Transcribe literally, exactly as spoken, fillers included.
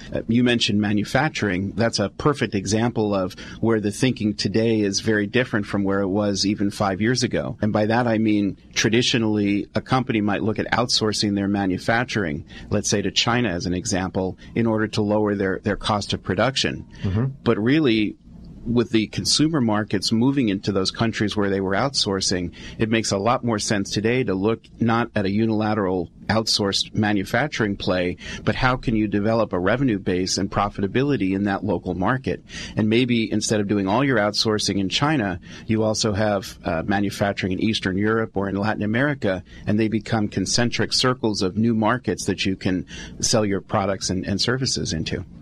Uh, you mentioned manufacturing. That's a perfect example of where the thinking today is very different from where it was even five years ago. And by that I mean traditionally a company might look at outsourcing their manufacturing, let's say to China as an example, in order to lower their, their cost of production. Mm-hmm. But really, with the consumer markets moving into those countries where they were outsourcing, it makes a lot more sense today to look not at a unilateral outsourced manufacturing play, but how can you develop a revenue base and profitability in that local market? And maybe instead of doing all your outsourcing in China, you also have uh, manufacturing in Eastern Europe or in Latin America, and they become concentric circles of new markets that you can sell your products and, and services into.